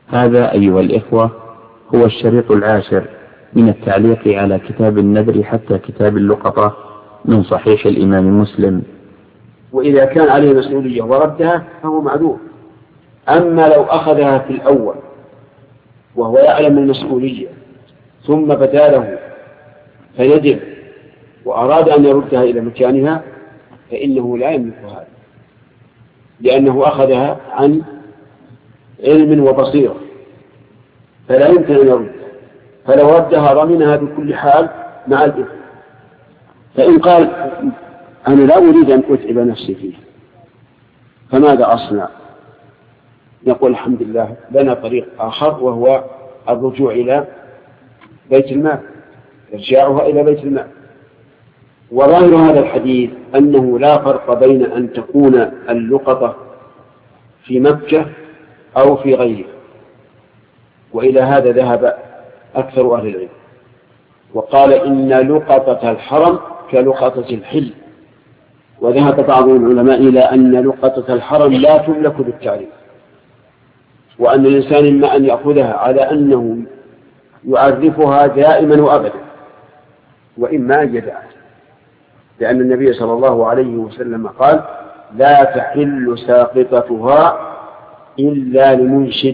هذا أيها الإخوة هو الشريط العاشر من التعليق على كتاب النذر حتى كتاب اللقطة من صحيح الإمام مسلم. وإذا كان عليه مسؤولية وردها فهو معذور. أما لو أخذها في الأول وهو يعلم المسؤولية ثم بدا له فندم وأراد أن يردها إلى مكانها فإنه لا يملك هذا، لأنه أخذها عن علم وبصيرة فلا يمكن أن يرد، فلو ردها ضمنها بكل حال مع الإثم. فإن قال أنا لا أريد أن أتعب نفسي فيه فماذا أصنع؟ نقول الحمد لله لنا طريق آخر وهو الرجوع إلى بيت المال، إرجاعها إلى بيت المال. وظاهر هذا الحديث أنه لا فرق بين أن تكون اللقطة في مكة أو في غيره، وإلى هذا ذهب أكثر أهل العلم، وقال إن لقطة الحرم كلقطة الحل. وذهب بعض العلماء إلى أن لقطة الحرم لا تملك بالتعريف، وأن الإنسان إما أن يأخذها على أنه يعرفها دائما وأبدا وإما أن يدعها، لأن النبي صلى الله عليه وسلم قال لا تحل ساقطتها إلا لمنشد،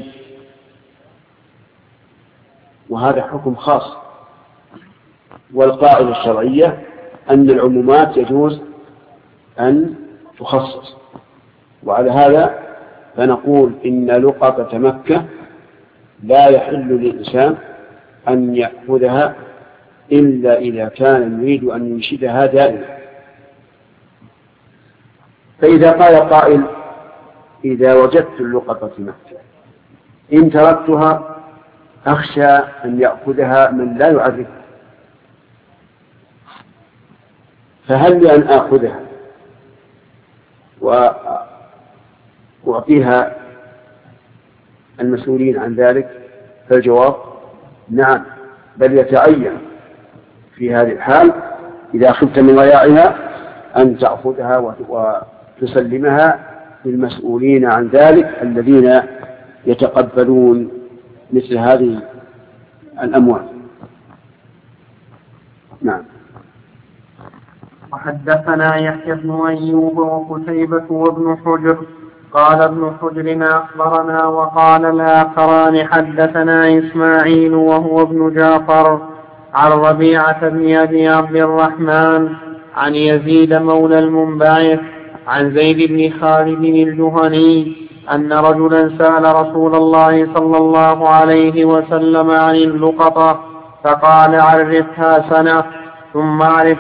وهذا حكم خاص. والقاعدة الشرعية أن العمومات يجوز أن تخصص، وعلى هذا فنقول إن لقطة مكة لا يحل للإنسان أن يأخذها إلا إذا كان يريد أن ينشدها دائما. فإذا قال قائل إذا وجدت اللقطة مكة إن تركتها أخشى أن يأخذها من لا يعرف، فهل لي أن آخذها وأعطيها المسؤولين عن ذلك؟ فالجواب نعم، بل يتعين في هذه الحال إذا خفت من ضياعها أن تأخذها وتسلمها للمسؤولين عن ذلك الذين يتقبلون مثل هذه الأموال. نعم. وحدثنا يحيى بن أيوب وقتيبة وابن حجر قال ابن حجر أخبرنا وقال الآخران حدثنا إسماعيل وهو ابن جعفر عن ربيعة بن أبي عبد الرحمن عن يزيد مولى المنبعث عن زيد بن خالد الجهني أن رجلا سأل رسول الله صلى الله عليه وسلم عن اللقطة فقال عرفها سنة ثم اعرف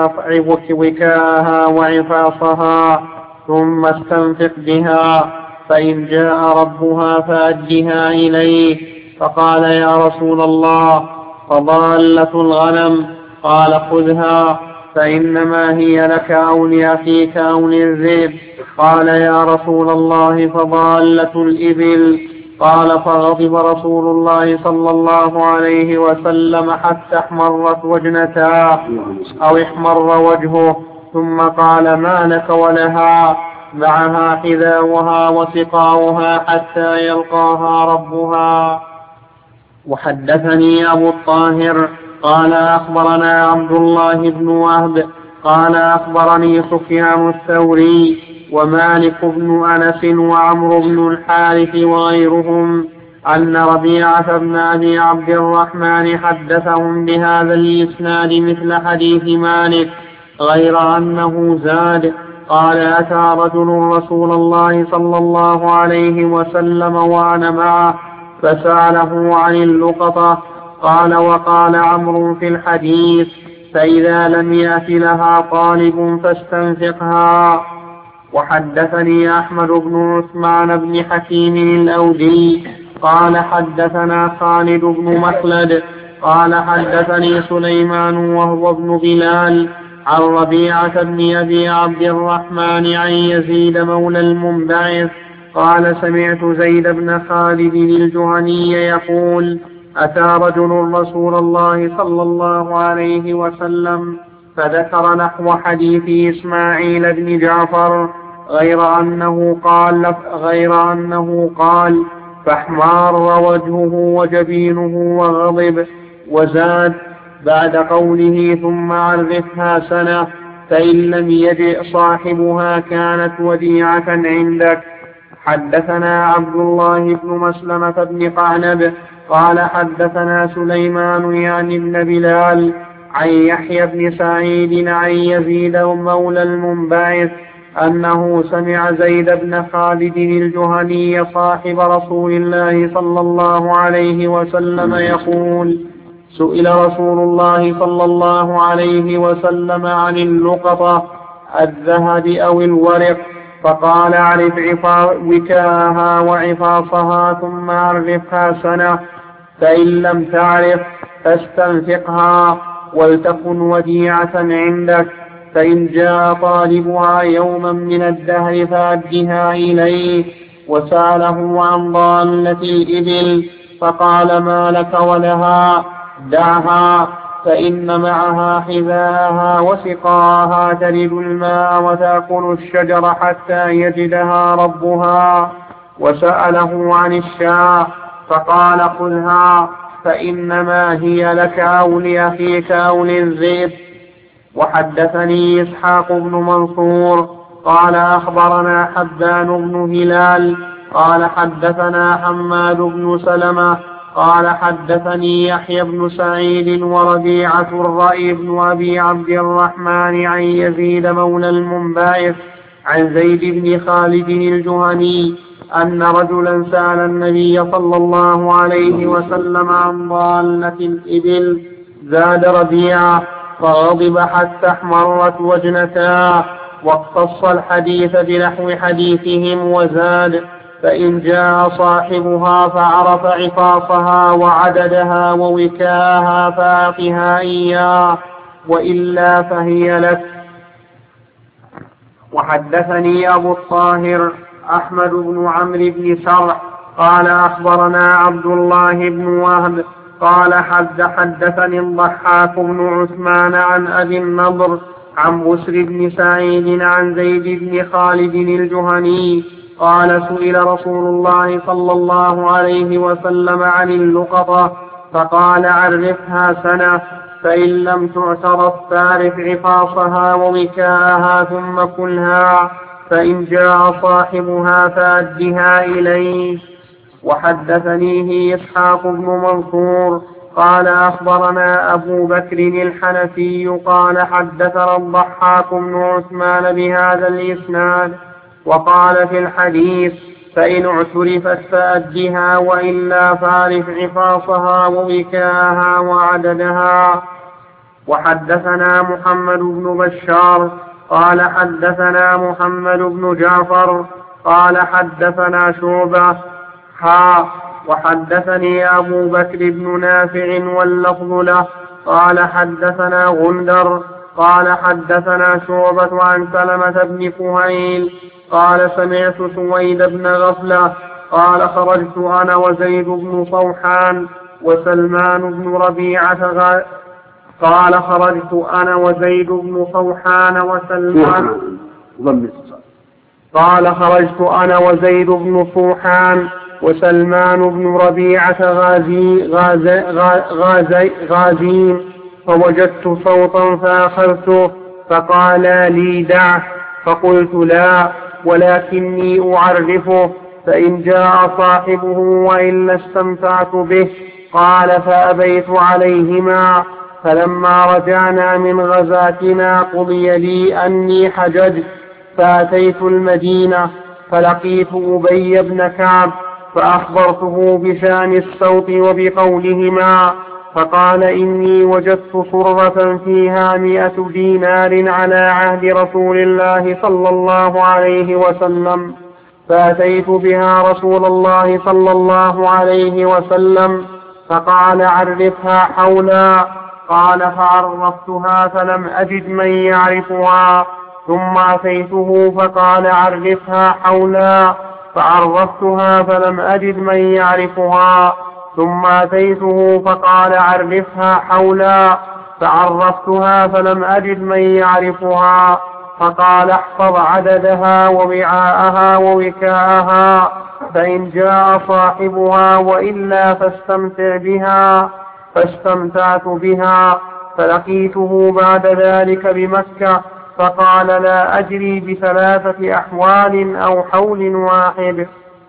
وكاءها وعفاصها ثم استنفق بها، فإن جاء ربها فأدها إليه. فقال يا رسول الله فضالة الغنم؟ قال خذها فإنما هي لك أو لأخيك أو للذئب. قال يا رسول الله فضالة الإبل؟ قال فغضب رسول الله صلى الله عليه وسلم حتى احمرت وجنتاه أو احمر وجهه، ثم قال ما لك ولها؟ معها حذاؤها وسقاؤها حتى يلقاها ربها. وحدثني أبو الطاهر قال أخبرنا عبد الله بن وهب قال أخبرني سفيان الثوري ومالك بن أنس وعمرو بن الحارث وغيرهم أن ربيعة بن أبي عبد الرحمن حدثهم بهذا الإسناد مثل حديث مالك، غير أنه زاد قال أتى رجل رسول الله صلى الله عليه وسلم وأنا معه فسأله عن اللقطة. قال وقال عمرو في الحديث فإذا لم يأت لها طالب فاستنفقها. وحدثني أحمد بن عثمان بن حكيم الأودي قال حدثنا خالد بن مخلد قال حدثني سليمان وهو ابن بلال عن ربيعة بن أبي عبد الرحمن عن يزيد مولى المنبعث قال سمعت زيد بن خالد الجهني يقول أتى رجل رسول الله صلى الله عليه وسلم فذكر نحو حديث إسماعيل بن جعفر غير أنه قال فاحمار وجهه وجبينه وغضب. وزاد بعد قوله ثم عرفها سنة فإن لم يجئ صاحبها كانت وديعة عندك. حدثنا عبد الله بن مسلمة بن قعنب قال حدثنا سليمان يعني بن بلال عن يحيى بن سعيد عن يزيد مولى المنبعث أنه سمع زيد بن خالد الجهني صاحب رسول الله صلى الله عليه وسلم يقول: سئل رسول الله صلى الله عليه وسلم عن اللقطة الذهب أو الورق فقال: اعرف وكاها وعفاصها ثم عرفها سنة، فإن لم تعرف فاستنفقها ولتكن وديعة عندك، فإن جاء طالبها يوما من الدهر فأدها إليه. وسأله عن ضالة الإبل فقال: ما لك ولها؟ دعها، فإن معها حذاءها وسقاها تلد الماء وتأكل الشجر حتى يجدها ربها. وسأله عن الشاة فقال: خذها، فإنما هي لك أو لأخيك أو للذئب. وحدثني إسحاق بن منصور قال أخبرنا حبان بن هلال قال حدثنا حماد بن سلمة قال حدثني يحيى بن سعيد وربيعة الرأي بن أبي عبد الرحمن عن يزيد مولى المنبعث عن زيد بن خالد الجهني أن رجلا سأل النبي صلى الله عليه وسلم عن ضالة الإبل، زاد ربيعة فغضب حتى احمرت وجنتاه، واقتص الحديث بنحو حديثهم وزاد: فإن جاء صاحبها فعرف عفاصها وعددها ووكاها فأعطها إياه، وإلا فهي لك. وحدثني أبو الطاهر أحمد بن عمرو بن سرح قال أخبرنا عبد الله بن وهب قال حدثني الضحاك بن عثمان عن أبي النضر عن بسر بن سعيد عن زيد بن خالد الجهني قال: سئل رسول الله صلى الله عليه وسلم عن اللقطة فقال: عرفها سنة، فإن لم تعترف فاعرف عفاصها ووكاءها ثم كلها، فإن جاء صاحبها فأدها إليه. وحدثنيه إسحاق بن منصور قال أخبرنا أبو بكر الحنفي قال حدثنا الضحاك بن عثمان بهذا الإسناد، وقال في الحديث: فإن اعترفت فأدها، وإلا فاعرف عفاصها ووكاها وعددها. وحدثنا محمد بن بشار قال حدثنا محمد بن جعفر قال حدثنا شعبة وحدثني أبو بكر بن نافع واللفظ له قال حدثنا غندر قال حدثنا شعبة عن سلمة بن كهيل قال سمعت سويد بن غفلة قال خرجت أنا وزيد بن صوحان وسلمان بن ربيعة قال خرجت أنا وزيد بن صوحان وسلمان قال خرجت أنا وزيد بن صوحان وسلمان بن ربيعة غازين فوجدت صوتا فأخذته فقال لي دعه، فقلت لا ولكني أعرفه، فإن جاء صاحبه وإلا استمتعت به. قال فأبيت عليهما، فلما رجعنا من غزاتنا قضي لي أني حججت، فأتيت المدينة فلقيت أبي بن كعب فأخبرته بشأن الصوت وبقولهما، فقال إني وجدت صرة فيها 100 دينار على عهد رسول الله صلى الله عليه وسلم، فأتيت بها رسول الله صلى الله عليه وسلم فقال عرفها حولا. قال فعرفتها فلم أجد من يعرفها، ثم أتيته فقال عرفها حولا، فعرفتها فلم أجد من يعرفها، ثم أتيته فقال عرفها حولا، فعرفتها فلم أجد من يعرفها، فقال احفظ عددها ووعاءها ووكاءها، فإن جاء صاحبها وإلا فاستمتع بها. فاستمتعت بها، فلقيته بعد ذلك بمكة، فقال لا أجري بثلاثة أحوال أو حول واحد.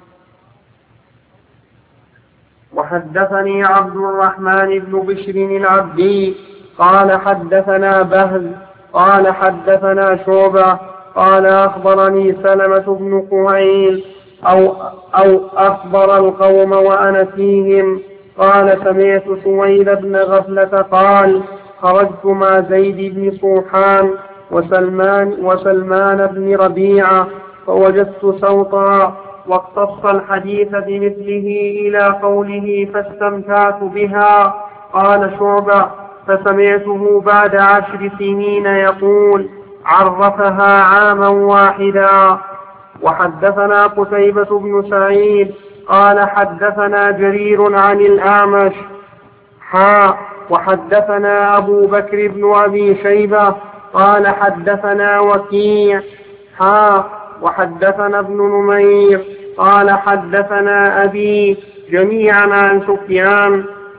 وحدثني عبد الرحمن بن بشر العبدي قال حدثنا بهز قال حدثنا شعبة قال أخبرني سلمة بن قهيل أو أخبر القوم وأنا فيهم قال سمعت سويد بن غفلة قال خرجت مع زيد بن صوحان وسلمان بن ربيعة فوجدت صوتا واقتص الحديث بمثله إلى قوله فاستمتعت بها. قال شعبة فسمعته بعد 10 سنين يقول عرفها عاما واحدا. وحدثنا قتيبة بن سعيد قال حدثنا جرير عن الأعمش وحدثنا أبو بكر بن أبي شيبة قال حدثنا وكيع وحدثنا ابن نمير قال حدثنا أبي جميعا عن سفيان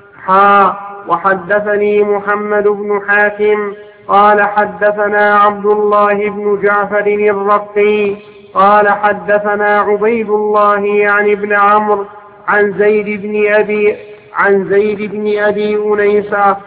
وحدثني محمد بن حاتم قال حدثنا عبد الله بن جعفر الرقي قال حدثنا عبيد الله يعني ابن عمرو عن زيد بن أبي أنيسة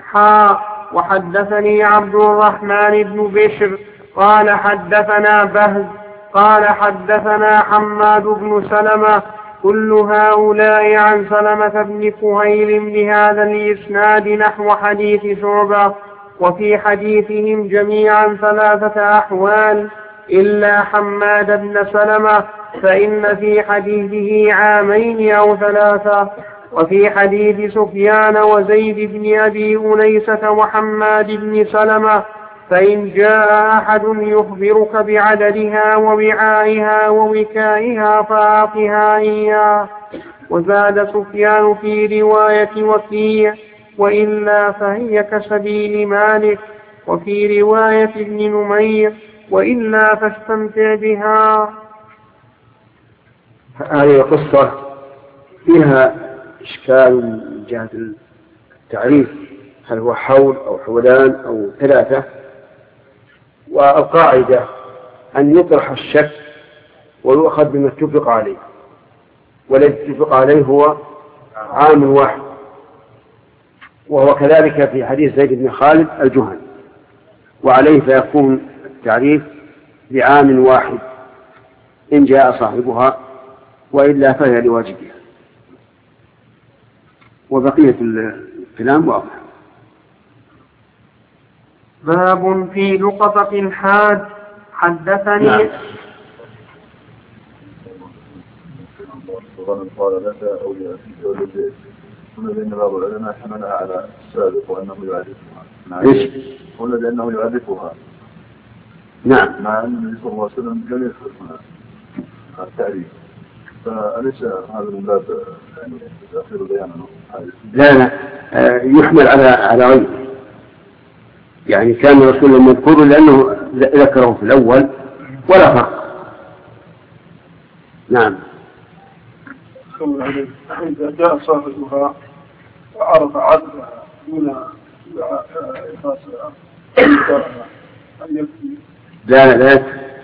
وحدثني عبد الرحمن بن بشر قال حدثنا بهز قال حدثنا حماد بن سلمة كل هؤلاء عن سلمة بن كهيل بهذا الإسناد نحو حديث شعبة، وفي حديثهم جميعا 3 أحوال إلا حماد بن سلمة فإن في حديثه 2 عام أو 3، وفي حديث سفيان وزيد بن أبي أنيسة وحماد بن سلمة فإن جاء أحد يخبرك بعددها ووعائها ووكائها فأعطها إياه. وزاد سفيان في رواية وكيع وإلا فهي كسبيل مالك، وفي رواية ابن نمير وإلا فاستمتع بها. هذه القصة فيها إشكال من جهة التعريف، هل هو حول أو حولان أو 3؟ والقاعدة أن يطرح الشك ويؤخذ بما اتفق عليه، والذي اتفق عليه هو عام واحد، وهو كذلك في حديث زيد بن خالد الجهني، وعليه فيكون التعريف بعام واحد إن جاء صاحبها وإلا فهي لواجبها. وبقية الكلام واضح. باب في لقطة الحاد. حدثني قال لك أو لأخيك أو لبيت، قلنا بأن بعض العلماء حملها على السابق وأنه يعرفها. قلنا بأنه يعرفها. نعم. مع أن النبي صلى الله عليه وسلم لم يذكر التعريف، فأليس هذا من باب يعني تأخير بيانه؟ لا يحمل على غيره، يعني كان الرسول مذكور لأنه ذكره في الأول ولا فرق. نعم. إذا جاء صاحبها وعرف عدلها دون إخلاصها أن يكفي. لا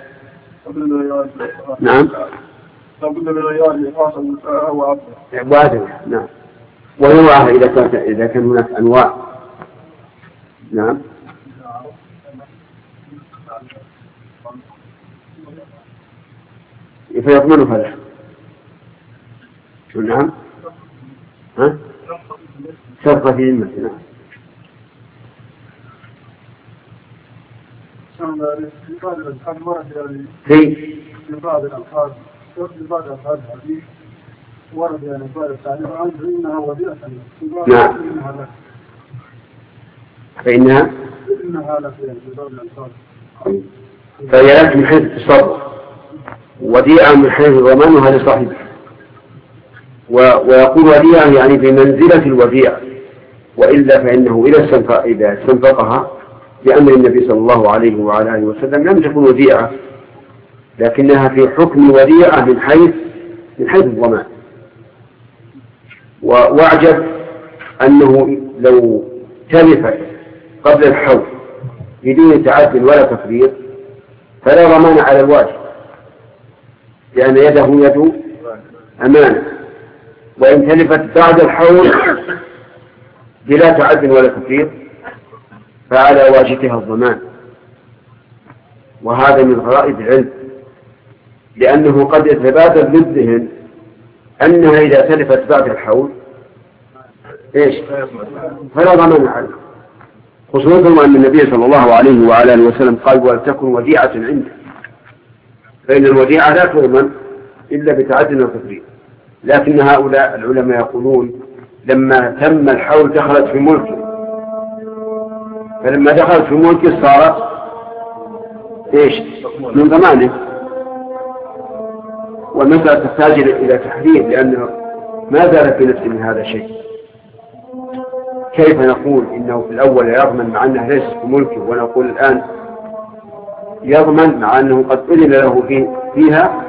نعم. لابد من غيار إخلاص المساءة وعدلها. نعم. ونوعها إذا كان هناك أنواع. نعم. فيضمنها له. شو نعم؟ صدقة في ذمة. في بعض الألفاظ الحديث ورد يعني بعض التعليم عنه إنها وديعة. نعم. فإنها لك في بعض الألفاظ. فهي لك من حيث التصرف، وديعة من حيث ضمانها لصاحبها. ويقول وديعة يعني بمنزلة الوديعة، وإلا فإنه إذا استنفقها بأمر النبي صلى الله عليه وعلى آله وسلم لم تكن وديعة، لكنها في حكم وديعة من حيث الضمان. واعجب أنه لو تلفت قبل الحول بدون تعد ولا تفريط فلا ضمان على الواجب، لأن يده يد أمانة. وإن تلفت بعد الحول بلا تعد ولا تفريط فعلى واجبها الضمان. وهذا من غرائب العلم، لأنه قد يتبادر للذهن أنها إذا تلفت بعد الحول فلا ضمان عليه، خصوصا أن النبي صلى الله عليه وعلى آله وسلم قال ولتكن وديعة عنده، فإن الوديعة لا تضمن إلا بتعد وتفريط. لكن هؤلاء العلماء يقولون لما تم الحول دخلت في ملكه، فلما دخلت في ملكه صارت من ضمانه. والمسألة تحتاج إلى تحديد، لأنه ما زال في نفسه من هذا الشيء. كيف نقول إنه في الأول يضمن مع أنه ليس في ملكه، ونقول الآن يضمن مع أنه قد أذن له فيها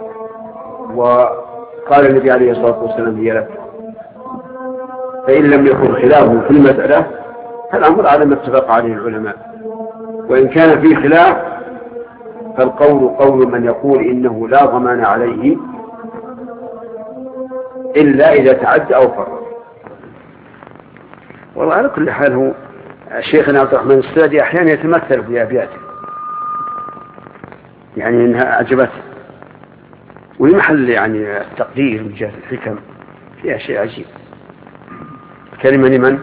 وقال النبي عليه الصلاة والسلام هي لك؟ فإن لم يكن خلافه في المسألة فالأمر على ما اتفق عليه العلماء. وإن كان فيه خلاف فالقول قول من يقول إنه لا ضمان عليه إلا إذا تعدى أو فرط. والله على كل حال هو الشيخنا عبد الرحمن السعدي أحيانا يتمثل في أبياته، يعني إنها أعجبته، ولمحل يعني التقدير من جهة الحكم فيها شيء عجيب. كلمة لمن؟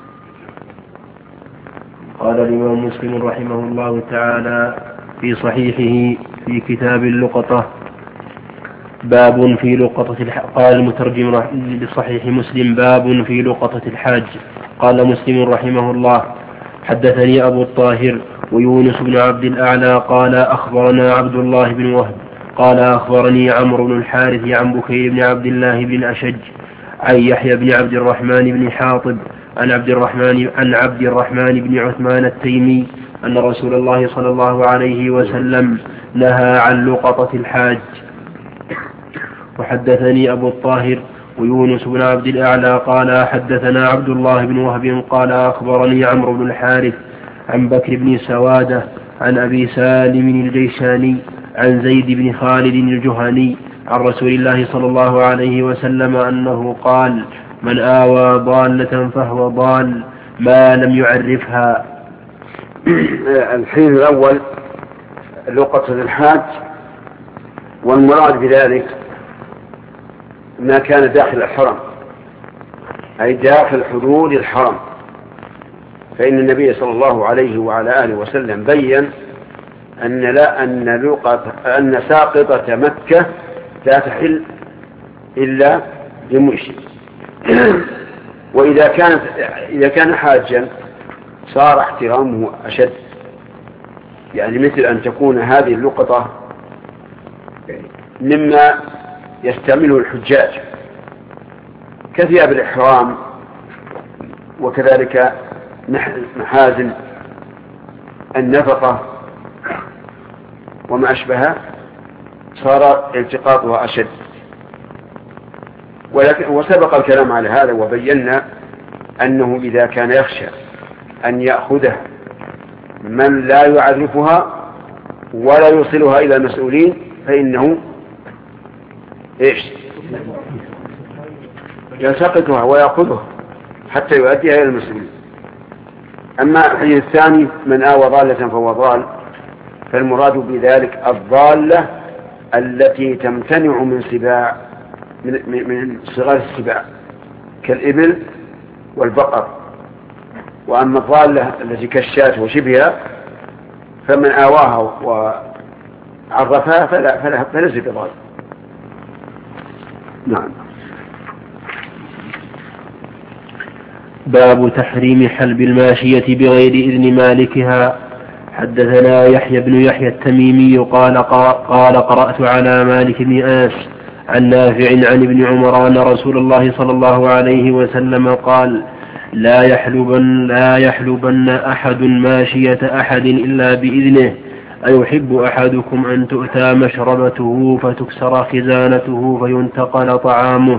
قال الإمام مسلم رحمه الله تعالى في صحيحه في كتاب اللقطة باب في لقطة قال المترجم لصحيح مسلم باب في لقطة الحاج. قال مسلم رحمه الله حدثني أبو الطاهر ويونس بن عبد الأعلى قال أخبرنا عبد الله بن وهب قال أخبرني عمرو بن الحارث عن بكير بن عبد الله بن أشج عن يحيى بن عبد الرحمن بن حاطب عن عبد الرحمن بن عثمان التيمي أن رسول الله صلى الله عليه وسلم نهى عن لقطة الحاج. وحدثني أبو الطاهر ويونس بن عبد الأعلى قال حدثنا عبد الله بن وهب قال أخبرني عمرو بن الحارث عن بكر بن سوادة عن أبي سالم الجيشاني عن زيد بن خالد الجهني عن رسول الله صلى الله عليه وسلم أنه قال من آوى ضالة فهو ضال ما لم يعرفها. الحين الأول لقطة الحاج، والمراد بذلك ما كان داخل الحرم أي داخل حدود الحرم، فإن النبي صلى الله عليه وعلى آله وسلم بيّن أن ساقطة مكة لا تحل إلا لمشرك. وإذا كان حاجا صار احترامه أشد، يعني مثل أن تكون هذه اللقطة مما يستعمله الحجاج كثياب الإحرام، وكذلك محازن النفقة وما أشبهها، صار التقاطها أشد. وسبق الكلام على هذا وبينا أنه إذا كان يخشى أن يأخذه من لا يعرفها ولا يوصلها إلى المسؤولين فإنه يلتقطها ويأخذها حتى يؤديها إلى المسؤولين. أما الحديث الثاني من آوى ضالة فهو ضال، فالمراد بذلك الضالة التي تمتنع من سباع من صغار السباع كالإبل والبقر. وأما الضالة التي كالشاة وشبهها فمن آواها وعرفها فليس بضال. نعم. باب تحريم حلب الماشية بغير إذن مالكها. حدثنا يحيى بن يحيى التميمي قال قرأت على مالك بن أنس عن نافع عن ابن عمر أن رسول الله صلى الله عليه وسلم قال لا يحلبن أحد ماشية أحد إلا بإذنه. أيحب أحدكم أن تؤتى مشربته فتكسر خزانته فينتقل طعامه؟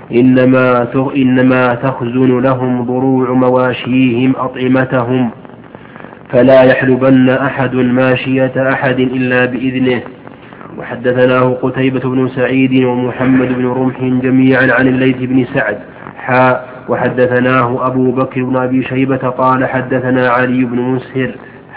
إنما تخزن لهم ضروع مواشيهم أطعمتهم. فلا يحلبن أحد ماشية أحد إلا بإذنه. وحدثناه قتيبة بن سعيد ومحمد بن رمح جميعا عن الليث بن سعد وحدثناه أبو بكر بن أبي شيبة قال حدثنا علي بن مسهر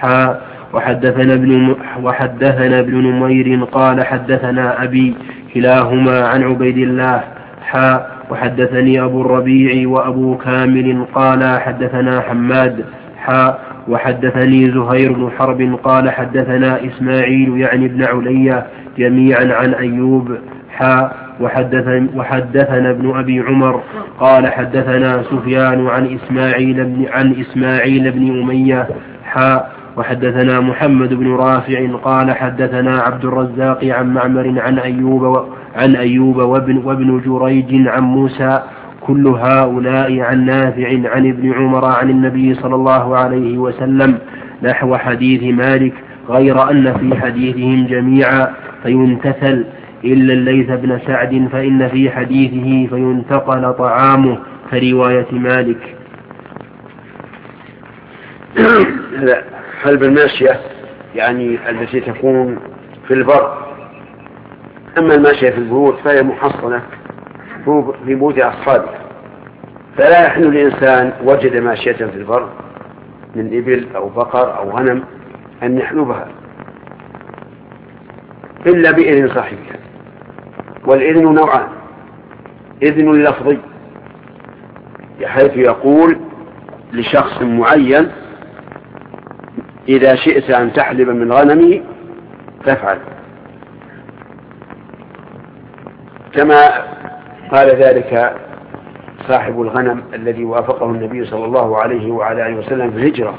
وحدثنا ابن نمير قال حدثنا أبي كلاهما عن عبيد الله وحدثني أبو الربيع وأبو كامل قال حدثنا حماد وحدثني زهير بن حرب قال حدثنا إسماعيل يعني ابن علي جميعا عن أيوب وحدثنا ابن أبي عمر قال حدثنا سفيان عن إسماعيل بن أمية وحدثنا محمد بن رافع قال حدثنا عبد الرزاق عن معمر عن أيوب وابن جريج عن موسى كل هؤلاء عن نافع عن ابن عمر عن النبي صلى الله عليه وسلم نحو حديث مالك غير أن في حديثهم جميعا فينتثل إلا الليث بن سعد فإن في حديثه فينتقل طعامه كرواية مالك. حلب الماشية يعني التي تكون في البر. أما الماشية في البيوت فهي محصنة في بيوت أصحابها، فلا يحل الإنسان وجد ماشية في البر من إبل أو بقر أو غنم أن يحلبها إلا بإذن صاحبها. والإذن نوعان: إذن لفظي بحيث يقول لشخص معين إذا شئت أن تحلب من غنمي تفعل، كما قال ذلك صاحب الغنم الذي وافقه النبي صلى الله عليه وعلى آله وسلم في الهجرة.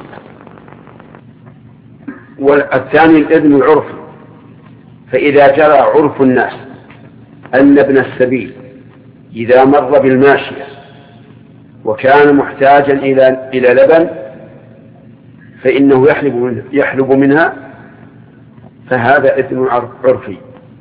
والثاني الإذن العرفي، فإذا جرى عرف الناس أن ابن السبيل إذا مر بالماشية وكان محتاجا إلى لبن فإنه يحلب منها، فهذا إذن عرفي.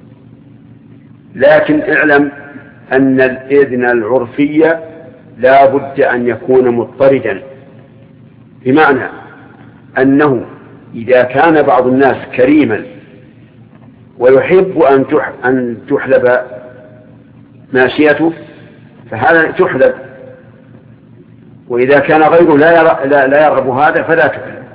لكن اعلم أن الإذن العرفي لا بد أن يكون مضطردا، بمعنى أنه إذا كان بعض الناس كريما ويحب أن تحلب ماشيته فهذا تحلب، وإذا كان غيره لا يرغب هذا فلا تحلب.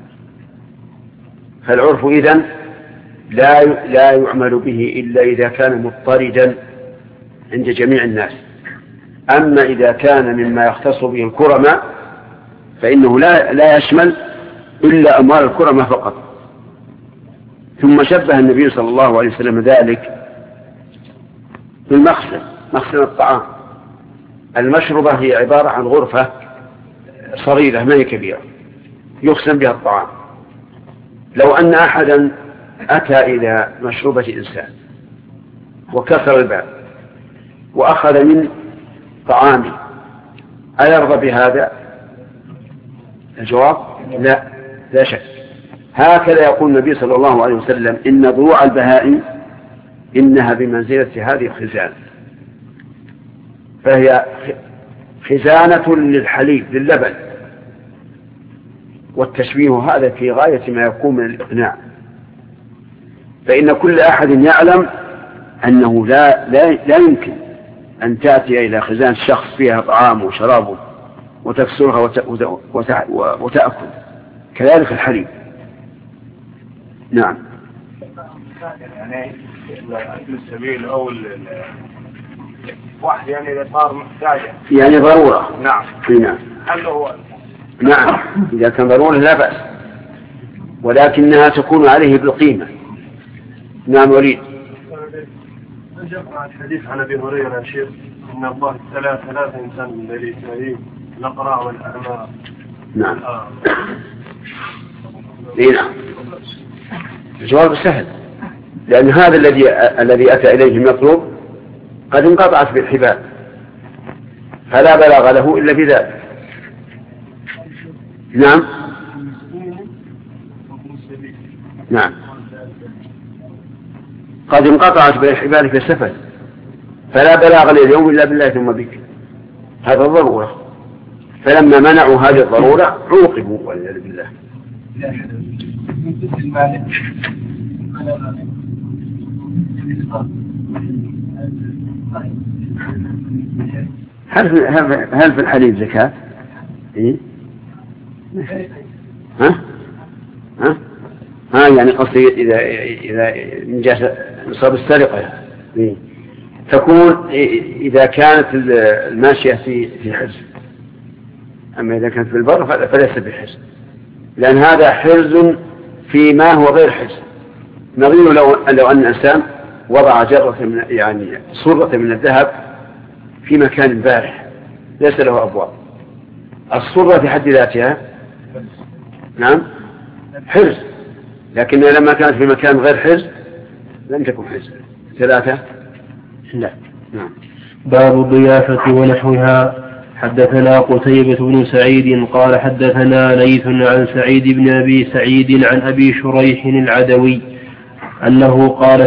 فالعرف إذن لا يعمل به إلا إذا كان مضطردا عند جميع الناس. أما إذا كان مما يختص به الكرماء فإنه لا يشمل إلا أموال الكرماء فقط. ثم شبه النبي صلى الله عليه وسلم ذلك بالمخزن، مخزن الطعام. المشربة هي عبارة عن غرفة صغيرة ما هي كبيرة يخزن بها الطعام. لو أن أحدا أتى إلى مشروبة إنسان وكسر الباب وأخذ من طعامه أيرضى بهذا؟ الجواب لا شك. هكذا يقول النبي صلى الله عليه وسلم: إن ضروع البهائم إنها بمنزلة هذه الخزانة، فهي خزانة للحليب للبن. والتشبيه هذا في غاية ما يكون من الإقناع، فإن كل أحد يعلم أنه لا يمكن أن تأتي إلى خزانة شخص فيها طعام وشرابه وتكسرها وتأكل، كذلك الحليب. نعم. يعني السبيل أو واحد يعني إذا صار محتاجة يعني ضرورة. نعم. نعم. هل هو نعم إذا كان ضرورة لا بأس، ولكنها تكون عليه بالقيمة. نعم. وليد. نجمع الحديث عن أبي هريرة يا شيخ إن الله ثلاثة إنسان من بني إسرائيل الأقرع والأعمى. نعم. نعم. الجواب سهل، لأن هذا الذي أتى إليه المطلوب قد انقطعت بالحبال فلا بلاغ له إلا بذلك. نعم نعم قد انقطعت بالحبال في السفر فلا بلاغ اليوم إلا بالله ثم بك، هذا الضرورة، فلما منعوا هذه الضرورة عوقبوا والعياذ بالله. هل في الحليب زكاة؟ إيه؟ يعني قصدي إذا نجاز نصاب السرقة إيه؟ تكون إذا كانت الماشية في حرز، أما إذا كانت في البر فليس بحرز، لأن هذا حرز فيما هو غير حرز. نظير لو أن الإنسان وضع جرة يعني صرة من الذهب في مكان بارح ليس له أبواب، الصرة في حد ذاتها نعم حرز، لكن لما كانت في مكان غير حرز لم تكن حرز. 3 لا. نعم. باب الضيافة ونحوها. حدثنا قتيبة بن سعيد قال حدثنا ليث عن سعيد بن أبي سعيد عن أبي شريح العدوي أنه قال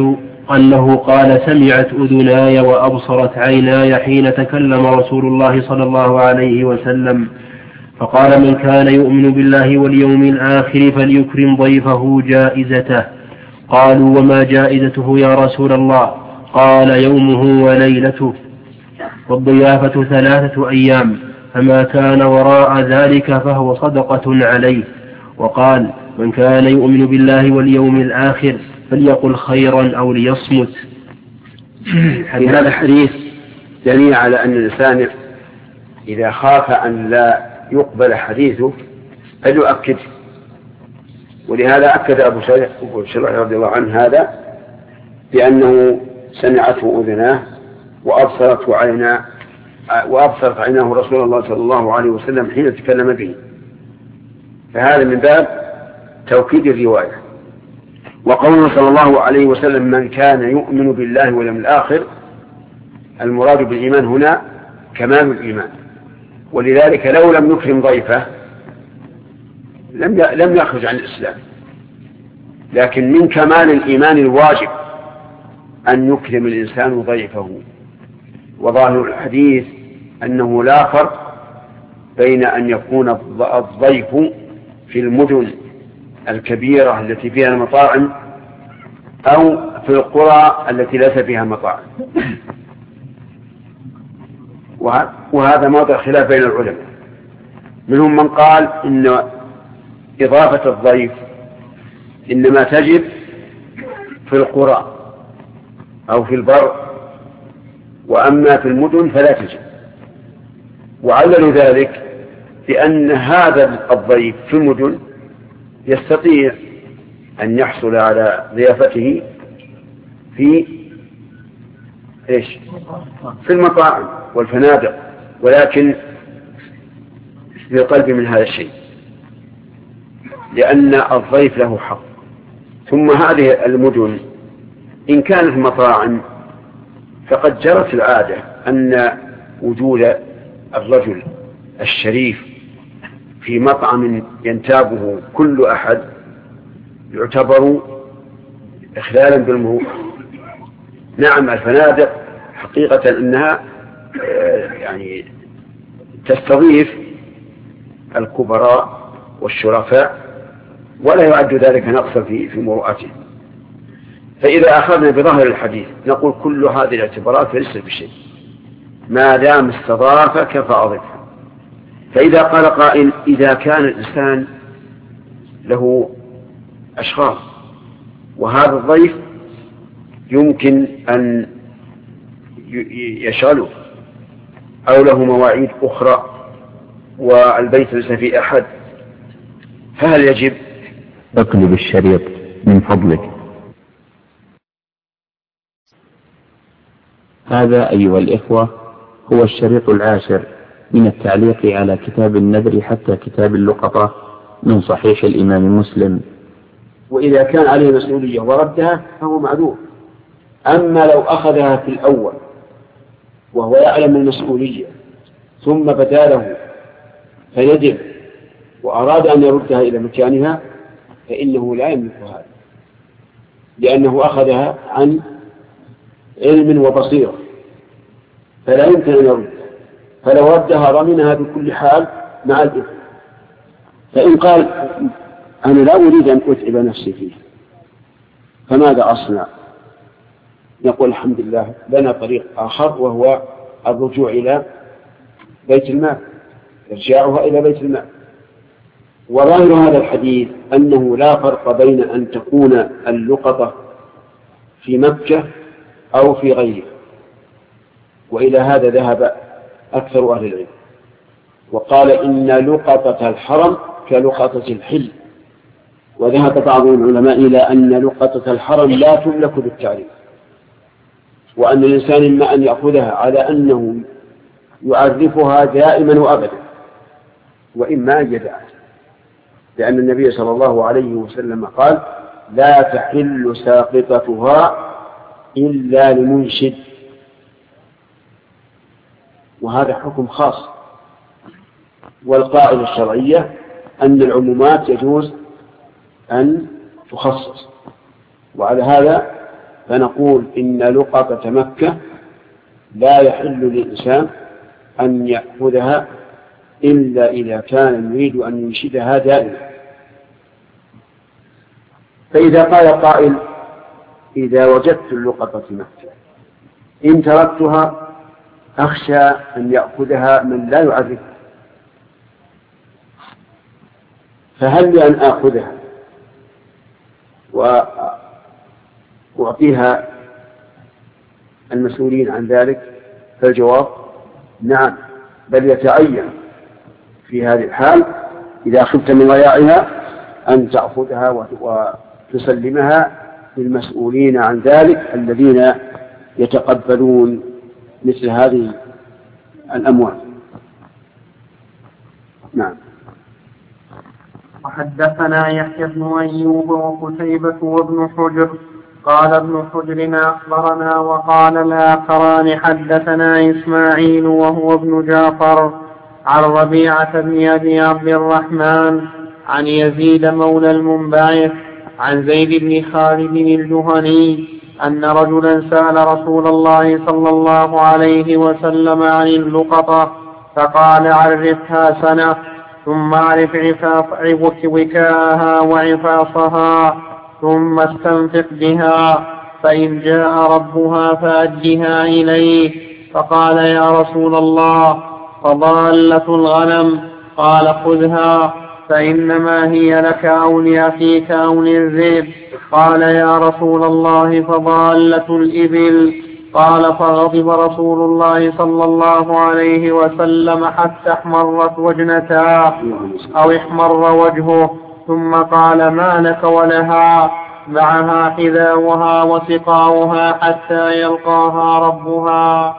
سمعت أذناي وأبصرت عيناي حين تكلم رسول الله صلى الله عليه وسلم فقال من كان يؤمن بالله واليوم الآخر فليكرم ضيفه جائزته. قالوا وما جائزته يا رسول الله؟ قال يومه وليلته، والضيافة 3 أيام، فما كان وراء ذلك فهو صدقة عليه. وقال من كان يؤمن بالله واليوم الآخر فليقل خيرا أو ليصمت. في هذا الحديث دليل على أن الإنسان إذا خاف أن لا يقبل حديثه فليؤكد، ولهذا أكد أبو شريح رضي الله عنه هذا بأنه سمعته أذناه وأبصرت عيناه رسول الله صلى الله عليه وسلم حين تكلم به، فهذا من باب توكيد الرواية. وقوله صلى الله عليه وسلم من كان يؤمن بالله واليوم الآخر، المراد بالإيمان هنا كمال الإيمان، ولذلك لو لم يكرم ضيفه لم يخرج عن الإسلام، لكن من كمال الإيمان الواجب أن يكرم الإنسان ضيفه. وظاهر الحديث أنه لا فرق بين أن يكون الضيف في المدن الكبيرة التي فيها المطاعم أو في القرى التي ليس فيها مطاعم، وهذا موضع خلاف بين العلماء. منهم من قال إن إضافة الضيف إنما تجب في القرى أو في البر، وأما في المدن فلا تجب، وعللوا ذلك بأن هذا الضيف في المدن يستطيع أن يحصل على ضيافته في المطاعم والفنادق، ولكن في قلبي من هذا الشيء، لأن الضيف له حق. ثم هذه المدن إن كانت مطاعم فقد جرت العادة أن وجود الرجل الشريف في مطعم ينتابه كل أحد يعتبر إخلالا بالمروءة. نعم الفنادق حقيقة أنها يعني تستضيف الكبراء والشرفاء ولا يعد ذلك نقصا في مروءته. فإذا أخذنا بظاهر الحديث نقول كل هذه الاعتبارات ليست بشيء ما دام استضافك فأضفه. فإذا قال قائل إذا كان الإنسان له أشخاص وهذا الضيف يمكن أن يشغله أو له مواعيد أخرى والبيت ليس فيه أحد، فهل يجب؟ اقلب الشريط من فضلك. هذا أيها الإخوة هو الشريط 10 من التعليق على كتاب النذر حتى كتاب اللقطة من صحيح الإمام مسلم. وإذا كان عليه مسؤولية وردها فهو معذور. أما لو أخذها في الأول وهو يعلم المسؤولية ثم بدا له فيجب وأراد أن يردها إلى مكانها فإنه لا يملك هذا، لأنه أخذها عن علم وبصيرة فلا يمكن أن يرد، فلو ردها ضمنها بكل حال مع الإثم. فإن قال أنا لا أريد أن أتعب نفسي فيه فماذا أصنع؟ نقول الحمد لله لنا طريق آخر، وهو الرجوع إلى بيت المال، إرجاعها إلى بيت المال. وظاهر هذا الحديث أنه لا فرق بين أن تكون اللقطة في مكة أو في غيره، وإلى هذا ذهب أكثر أهل العلم، وقال إن لقطة الحرم كلقطة الحل. وذهب بعض العلماء إلى أن لقطة الحرم لا تملك بالتعريف، وأن الإنسان إما أن يأخذها على أنه يعرفها دائما وأبدا، وإما أن يدعها، لأن النبي صلى الله عليه وسلم قال لا تحل ساقطتها إلا لمنشد، وهذا حكم خاص. والقاعدة الشرعية أن العمومات يجوز أن تخصص، وعلى هذا فنقول إن لقطة مكة لا يحل للإنسان أن يأخذها إلا إذا كان يريد أن ينشدها دائما. فإذا قال قائل إذا وجدت اللقطة في مكة إن تركتها أخشى أن يأخذها من لا يعرفها، فهل لي أن آخذها وأعطيها المسؤولين عن ذلك؟ فالجواب نعم، بل يتعين في هذه الحال إذا خفت من ضياعها أن تأخذها وتسلمها للمسؤولين عن ذلك الذين يتقبلون مثل هذه الأموال. نعم. وحدثنا يحيى بن أيوب وقتيبة وابن حجر قال ابن حجر أخبرنا، وقال الآخران حدثنا إسماعيل وهو ابن جعفر عن ربيعة بن أبي عبد الرحمن عن يزيد مولى المنبعث عن زيد بن خالد الجهني أن رجلا سأل رسول الله صلى الله عليه وسلم عن اللقطة فقال عرفها سنة ثم اعرف وكاءها وعفاصها ثم استنفق بها، فإن جاء ربها فأدها إليه. فقال يا رسول الله فضالة الغنم؟ قال خذها فإنما هي لك أو لأخيك أو للذئب. قال يا رسول الله فضالة الإبل؟ قال فغضب رسول الله صلى الله عليه وسلم حتى احمرت وجنتاه أو احمر وجهه، ثم قال ما لك ولها؟ معها حذاؤها وسقاؤها حتى يلقاها ربها.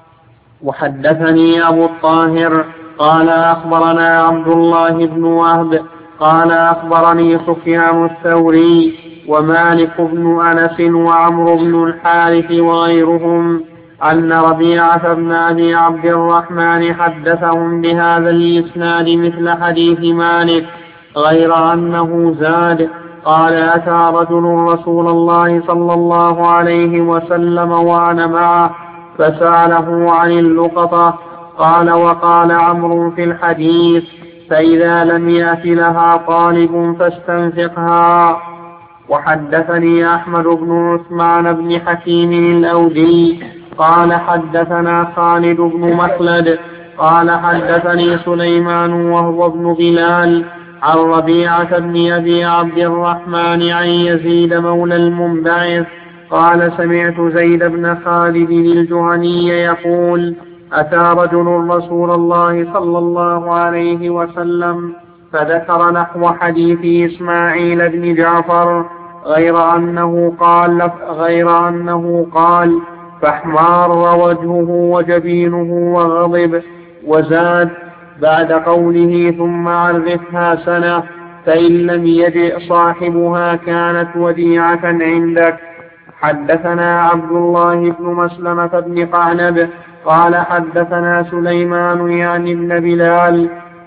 وحدثني أبو الطاهر قال أخبرنا عبد الله بن وهب قال أخبرني سفيان الثوري ومالك بن أنس وعمرو بن الحارث وغيرهم أن ربيعة بن أبي عبد الرحمن حدثهم بهذا الإسناد مثل حديث مالك، غير أنه زاد قال أتى رجل رسول الله صلى الله عليه وسلم وأنا معه فسأله عن اللقطة، قال وقال عمرو في الحديث فإذا لم يأت لها طالب فاستنفقها. وحدثني أحمد بن عثمان بن حكيم الأودي قال حدثنا خالد بن مخلد قال حدثني سليمان وهو ابن بلال عن ربيعة بن أبي عبد الرحمن عن يزيد مولى المنبعث قال سمعت زيد بن خالد الجهني يقول أتى رجل رسول الله صلى الله عليه وسلم فذكر نحو حديث إسماعيل بن جعفر غير أنه قال فاحمار وجهه وجبينه وغضب، وزاد بعد قوله ثم عرفها سنة فإن لم يجئ صاحبها كانت وديعة عندك. حدثنا عبد الله بن مسلمة بن قعنب قال حدثنا سليمان يعني بن بلال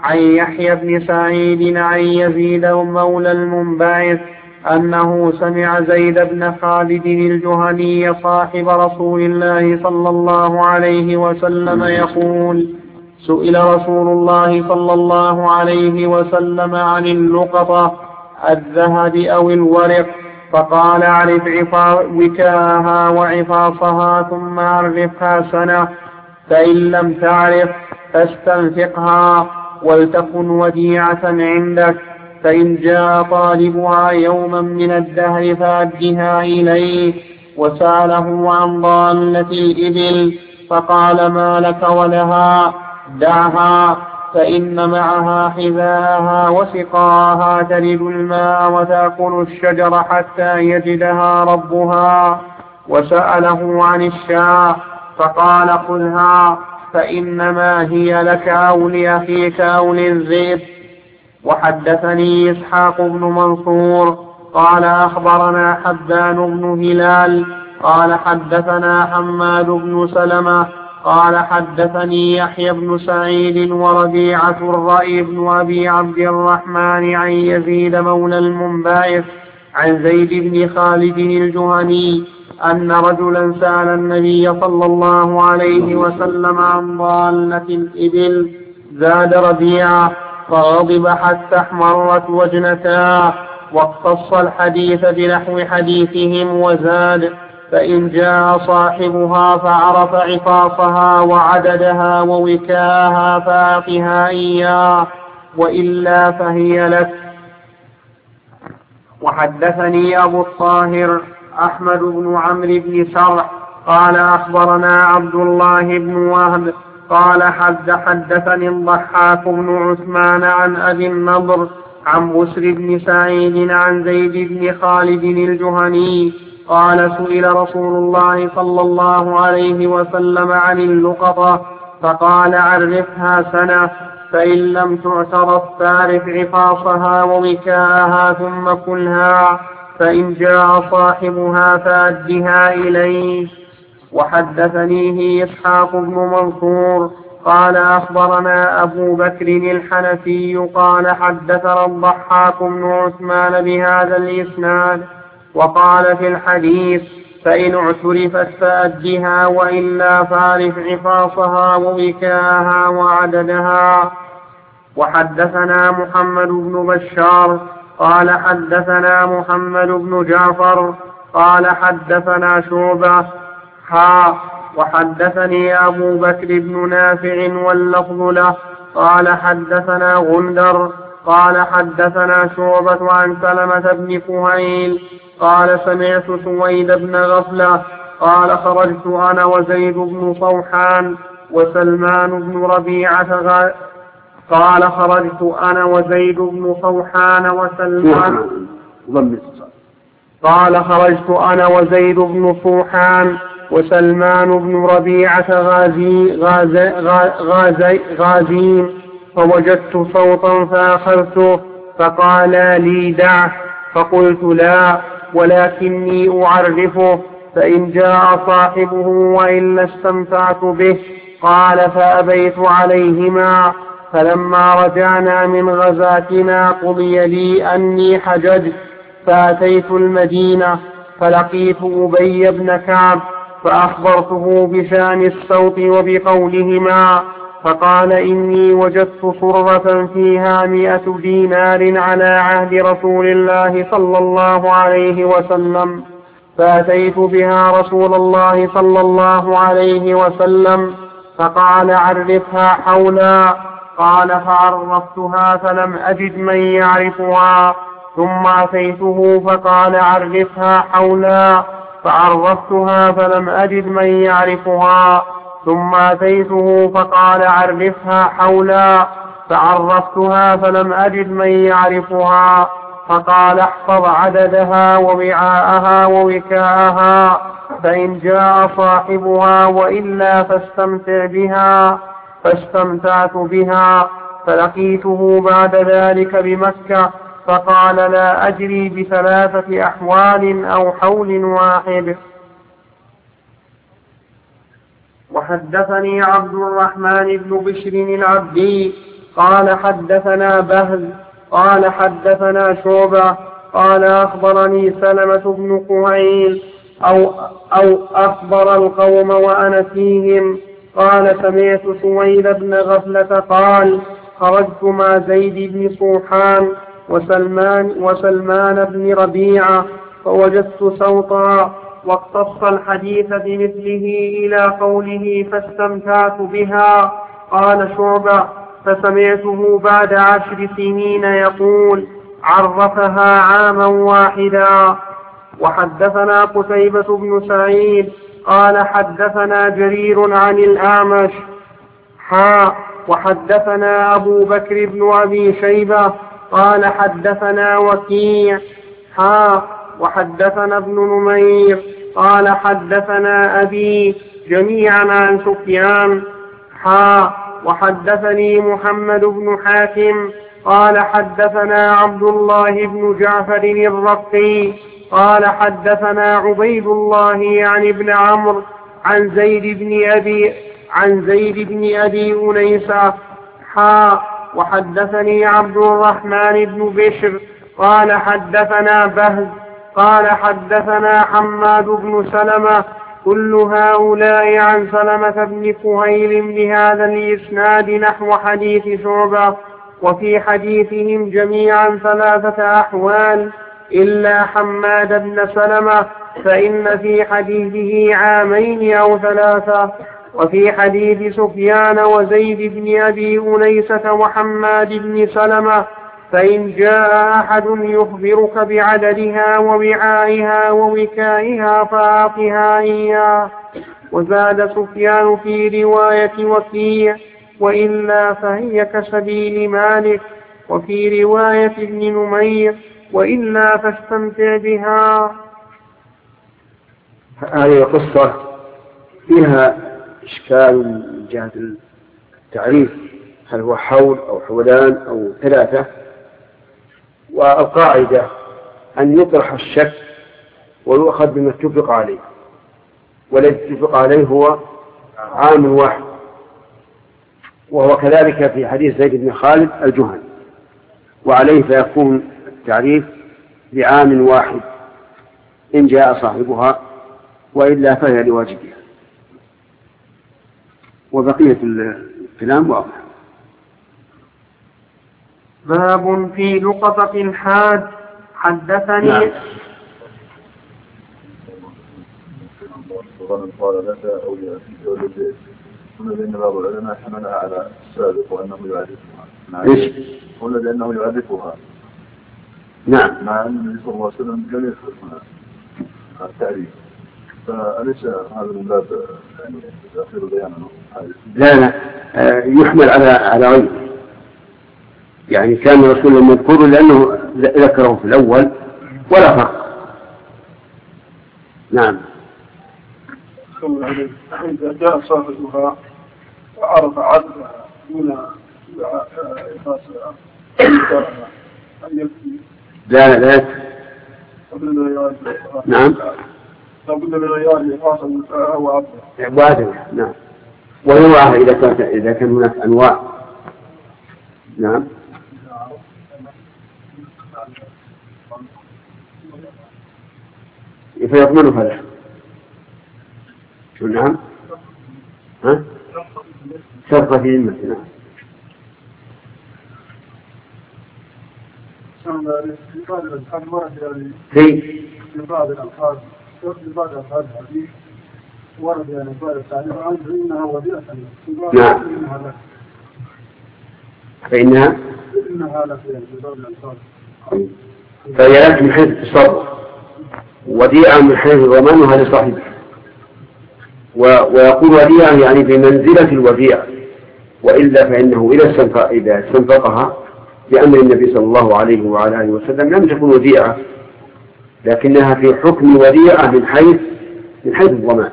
عن يحيى بن سعيد عن يزيد مولى المنبعث أنه سمع زيد بن خالد الجهني صاحب رسول الله صلى الله عليه وسلم يقول: سئل رسول الله صلى الله عليه وسلم عن اللقطة الذهب أو الورق، فقال: اعرف وكاءها وعفاصها ثم عرفها سنة، فإن لم تعرف فاستنفقها ولتكن وديعة عندك، فإن جاء طالبها يوما من الدهر فأدها إليه. وسأله عن ضالة الإبل فقال: ما لك ولها؟ دعها، فإن معها حذاءها وسقاها تلد الماء وتأكل الشجر حتى يجدها ربها. وسأله عن الشاة فقال: خذها، فإنما هي لك أو لأخيك أو للذئب. وحدثني إسحاق بن منصور قال: أخبرنا حبان بن هلال قال: حدثنا حماد بن سلمة قال: حدثني يحيى بن سعيد وربيعة الرأي بن أبي عبد الرحمن عن يزيد مولى المنبعث عن زيد بن خالد الجهني أن رجلا سأل النبي صلى الله عليه وسلم عن ضالة الإبل، زاد ربيعة فغضب حتى احمرت وجنتاه، واقتص الحديث بنحو حديثهم وزاد: فإن جاء صاحبها فعرف عفاصها وعددها ووكاها فأعطها إياه، وإلا فهي لك. وحدثني أبو الطاهر أحمد بن عمرو بن سرح قال: أخبرنا عبد الله بن وهب قال: حدثني الضحاك بن عثمان عن أبي النضر عن بسر بن سعيد عن زيد بن خالد الجهني قال: سئل رسول الله صلى الله عليه وسلم عن اللقطة، فقال: عرفها سنة، فإن لم تعترف فاعرف عفاصها ووكاءها ثم كلها، فإن جاء صاحبها فأدها إليه. وحدثنيه إسحاق بن منصور قال: أخبرنا أبو بكر الحنفي قال: حدثنا الضحاك بن عثمان بهذا الإسناد، وقال في الحديث: فإن اعترفت فأدها، وإلا فاعرف عفاصها ووكاءها وعددها. وحدثنا محمد بن بشار قال: حدثنا محمد بن جعفر قال: حدثنا شعبة وحدثني أبو بكر بن نافع واللفظ له قال: حدثنا غندر قال: حدثنا شعبة عن سلمة بن كهيل قال: سمعت سويد بن غفلة قال: خرجت أنا وزيد بن صوحان وسلمان بن ربيعة قال: خرجت أنا وزيد بن صوحان وسلمان قال: خرجت أنا وزيد بن صوحان وسلمان بن ربيعة غازين، فوجدت صوتا فأخذته، فقال لي: دعه، فقلت: لا، ولكني أعرفه، فإن جاء صاحبه وإلا استمتعت به. قال: فأبيت عليهما، فلما رجعنا من غزاتنا قضي لي أني حججت، فأتيت المدينة فلقيت أبي بن كعب فأخبرته بشأن الصوت وبقولهما، فقال: إني وجدت صرة فيها 100 دينار على عهد رسول الله صلى الله عليه وسلم، فأتيت بها رسول الله صلى الله عليه وسلم، فقال: عرفها حولا. قال: فعرفتها فلم أجد من يعرفها، ثم أتيته فقال: عرفها حولا، فعرفتها فلم أجد من يعرفها، ثم أتيته فقال: عرفها حولا، فعرفتها فلم أجد من يعرفها، فقال: احفظ عددها ووعاءها ووكاءها، فإن جاء صاحبها وإلا فاستمتع بها. فاستمتعت بها، فلقيته بعد ذلك بمكة، فقال: لا أجري ب3 أحوال أو حول واحد. وحدثني عبد الرحمن بن بشر العبدي قال حدثنا بهز قال حدثنا شعبة قال أخبرني سلمة بن قهيل أو أخبر القوم وأنا فيهم قال سمعت سويد بن غفلة قال خرجت مع زيد بن صوحان وسلمان بن ربيعة فوجدت صوتا واقتص الحديث بمثله إلى قوله فاستمتعت بها. قال شعبة فسمعته بعد 10 سنين يقول عرفها عاما واحدا. وحدثنا قتيبة بن سعيد قال حدثنا جرير عن الأعمش وحدثنا أبو بكر بن أبي شيبة قال حدثنا وكيع وحدثنا ابن نمير قال حدثنا أبي جميعا عن سفيان وحدثني محمد بن حاتم قال حدثنا عبد الله بن جعفر الرقي قال حدثنا عبيد الله يعني ابن عمرو عن زيد بن أبي أنيسة وحدثني عبد الرحمن بن بشر قال حدثنا بهز قال حدثنا حماد بن سلمة كل هؤلاء عن سلمة بن كهيل بهذا الإسناد نحو حديث شعبة، وفي حديثهم جميعا 3 أحوال إلا حماد بن سلمة فإن في حديثه 2 عام أو 3، وفي حديث سفيان وزيد بن أبي أنيسة وحماد بن سلمة فإن جاء أحد يخبرك بعددها ووعائها ووكائها فأعطها إياه. وزاد سفيان في رواية وكيع وإلا فهي كسبيل مالك، وفي رواية ابن نمير وإلا فاستمتع بها. هذه القصة فيها إشكال من جهة التعريف، هل هو حول أو حولان أو 3، والقاعدة أن يطرح الشك ويؤخذ بما اتفق عليه، والذي اتفق عليه هو 1 عام، وهو كذلك في حديث زيد بن خالد الجهني، وعليه فيكون التعريف ب1 عام إن جاء صاحبها، وإلا فهي لواجبها. وبقية الكلام واضح. باب في لقطة الحاد. حدثني قال لك أو لأخيك أو للبيت، هنا لأن بعض العلماء حملها على السابق وأنه يعرفها. هنا لأنه يعرفها. نعم. مع أن النبي صلى الله عليه وسلم لم يذكر التعريف، فأليس هذا من باب يعني تأخير بيانه؟ لا يحمل على غيره، يعني كان الرسول مذكور لأنه ذكره في الأول ولا فرق. نعم. إذا جاء صاحبها وعرف عدلها دون إخلاصها أن يكفي. لا نعم. لابد من رياض إخلاص المساء وعدلها. نعم. ونوعها إذا كان هناك أنواع. نعم. فيضمنها له. شو نعم؟ صدقة في ذمة. في بعض الألفاظ الحديث ورد يعني بعض التعليم عنه إنها وديعة. نعم. فإنها لك في بعض الألفاظ. فهي لك من حيث التصرف، وديعة من حيث ضمانها لصاحبها. ويقول وديعة يعني بمنزلة الوديعة، وإلا فإنه إذا استنفقها بأمر النبي صلى الله عليه وعلى آله وسلم لم تكن وديعة، لكنها في حكم وديعة من حيث الضمان.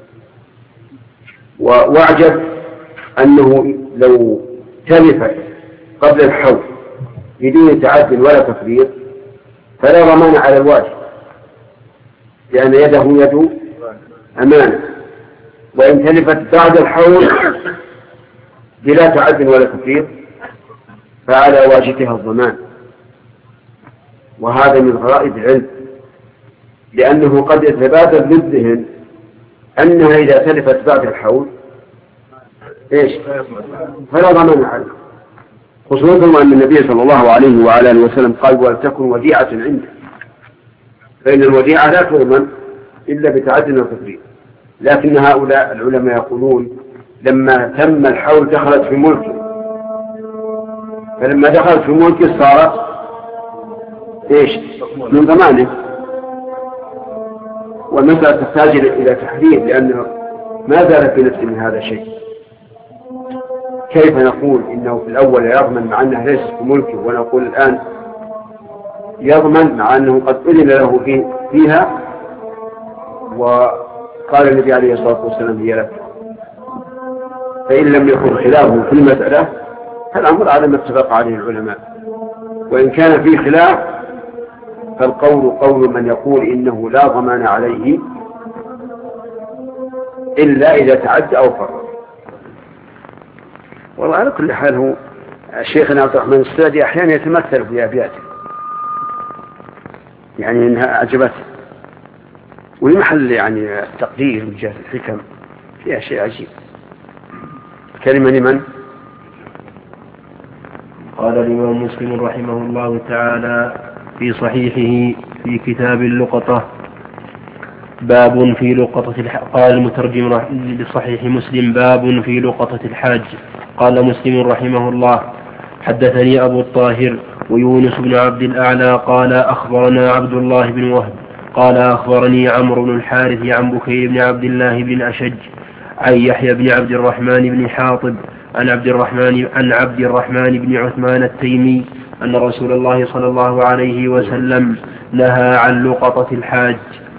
واعجب أنه لو تلفت قبل الحول بدون تعد ولا تفريط فلا ضمان على الواجب، لأن يده يد أمانة. وإن تلفت بعد الحول بلا تعد ولا تفريط فعلى واجبها الضمان، وهذا من غرائب العلم، لأنه قد يتبادر للذهن أنها إذا تلفت بعد الحول فلا ضمان عليه، خصوصا أن النبي صلى الله عليه وعلى آله وسلم قال: ولتكن وديعة عنده، فإن الوديعة لا تضمن إلا بتعدد وتفريط. لكن هؤلاء العلماء يقولون لما تم الحول دخلت في ملكه، فلما دخلت في ملكه صارت من ضمانه. والمسألة تحتاج إلى تحديد، لأنه ما زال في نفس من هذا الشيء. كيف نقول إنه في الأول يضمن مع أنه ليس في ملكه، ونقول الآن يضمن مع أنه قد أذن له فيها وقال النبي عليه الصلاة والسلام هي لك؟ فإن لم يكن خلافه في المسألة فالأمر على ما اتفق عليه العلماء، وإن كان فيه خلاف فالقول قول من يقول إنه لا ضمان عليه إلا إذا تعدى أو فرط. والله على كل حال هو الشيخ عبد الرحمن السعدي أحيانا يتمثل في أبياته، يعني إنها أعجبته، ولمحل يعني التقدير من جهة الحكم فيها شيء عجيب. كلمة لمن؟ قال الإمام مسلم رحمه الله تعالى في صحيحه في كتاب اللقطة: باب في لقطة قال المترجم لصحيح مسلم: باب في لقطة الحاج. قال مسلم رحمه الله: حدثني أبو الطاهر ويونس بن عبد الأعلى قال أخبرنا عبد الله بن وهب قال أخبرني عمرو بن الحارث عن بكير بن عبد الله بن أشج عن يحيى بن عبد الرحمن بن حاطب عن عبد الرحمن بن عثمان التيمي أن رسول الله صلى الله عليه وسلم نهى عن لقطة الحاج.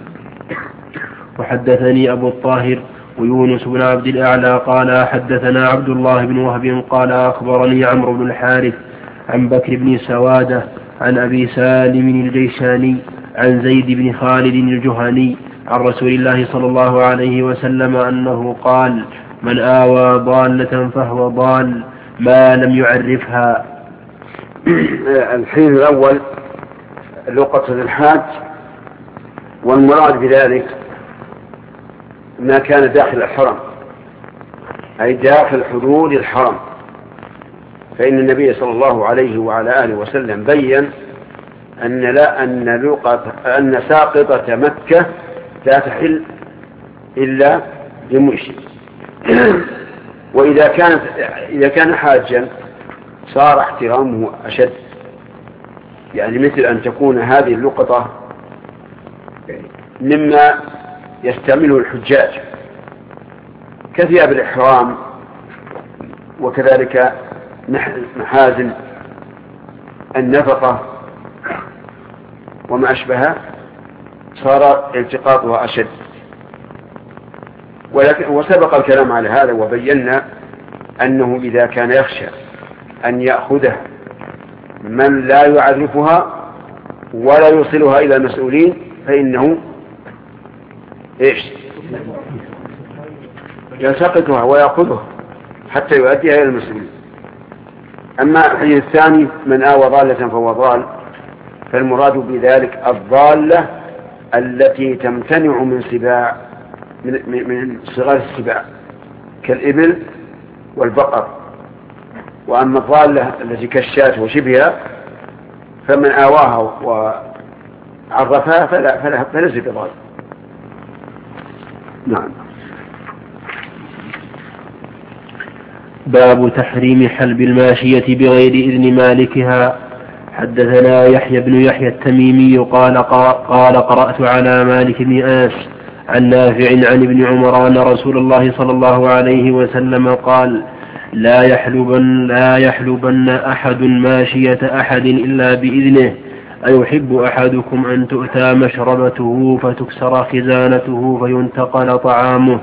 وحدثني أبو الطاهر ويونس بن عبد الأعلى قال حدثنا عبد الله بن وهب قال أخبرني عمرو بن الحارث عن بكر بن سوادة عن أبي سالم الجيشاني عن زيد بن خالد الجهني عن رسول الله صلى الله عليه وسلم أنه قال: من آوى ضالة فهو ضال ما لم يعرفها. الحين الأول لقطة الحاج، والمراد بذلك ما كان داخل الحرم، أي داخل حدود الحرم، فإن النبي صلى الله عليه وعلى آله وسلم بيّن أن ساقطة مكة لا تحل إلا لمشرك. وإذا كان حاجا صار احترامه أشد، يعني مثل أن تكون هذه اللقطة مما يستعمله الحجاج كثياب الإحرام، وكذلك محازن النفقة وما أشبهها، صار التقاطها أشد. وسبق الكلام على هذا وبينا أنه إذا كان يخشى أن يأخذه من لا يعرفها ولا يوصلها إلى المسؤولين فإنه يلتقطها ويأخذها حتى يؤديها إلى المسؤولين. أما الحديث الثاني: من آوى ضالة فهو ضال، فالمراد بذلك الضالة التي تمتنع من سباع من صغار السباع كالإبل والبقر. وأما الضالة التي كالشاة وشبهها فمن آواها وعرفها فليس بضال. نعم. باب تحريم حلب الماشية بغير إذن مالكها. حدثنا يحيى بن يحيى التميمي قال قرأت على مالك بن أنس عن نافع عن ابن عمر أن رسول الله صلى الله عليه وسلم قال: لا يحلبن أحد ماشية أحد إلا بإذنه. أيحب أحدكم أن تؤتى مشربته فتكسر خزانته فينتقل طعامه؟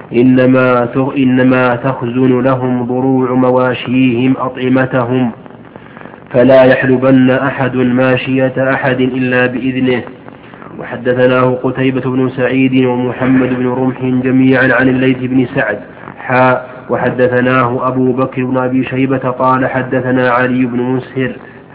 إنما تخزن لهم ضروع مواشيهم أطعمتهم، فلا يحلبن أحد ماشية أحد إلا بإذنه. وحدثناه قتيبة بن سعيد ومحمد بن رمح جميعا عن الليث بن سعد وحدثناه أبو بكر بن أبي شيبة قال حدثنا علي بن مسهر